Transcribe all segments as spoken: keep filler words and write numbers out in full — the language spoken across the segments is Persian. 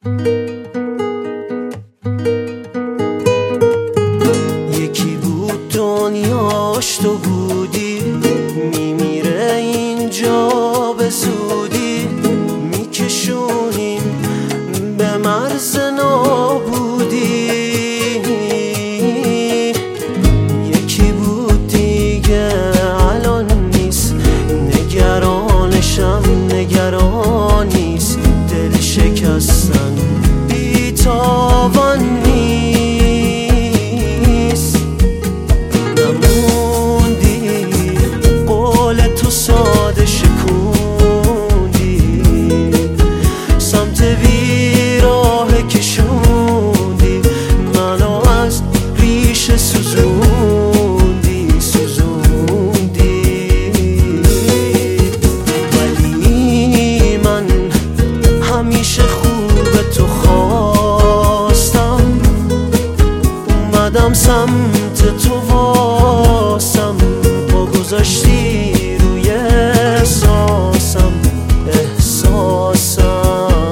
یکی بود دنیاش تو بودی، میمیره اینجا به زودی، میکشونیم به مرز نابودی. یکی بود دیگه الان نیست، نگرانشم نگران نیست، دل شکستن بی‌تاوان نیست. نموندی قول تو ساده شکوندی، سمت بیراه کشوندی، منو از ریشه سوزوندی سوزوندی. ولی من همیشه خوب تو خواستم، اومدم سمت تو واسم، پا گذاشتی روی احساسم احساسم.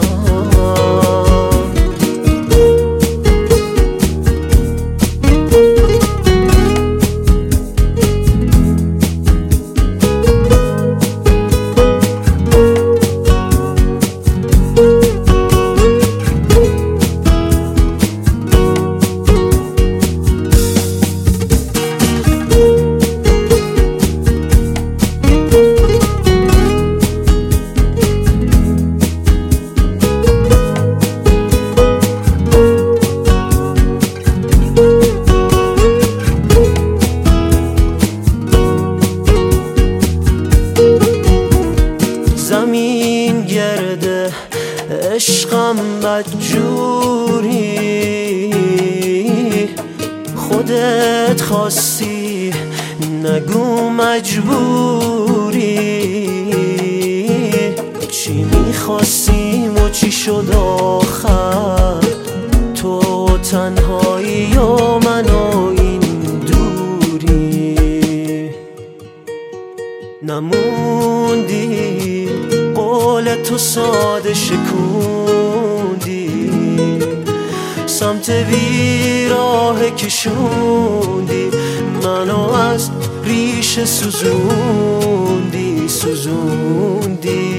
زمین گرده عشقم بدجوری، خودت خواستی نگو مجبوری. چی میخواستیم و چی شد آخر، تو تنهایی و من و این دوری. نموندی قول تو ساده شکوندی، سمت بیراه کشوندی، منو از ریشه سوزوندی سوزوندی.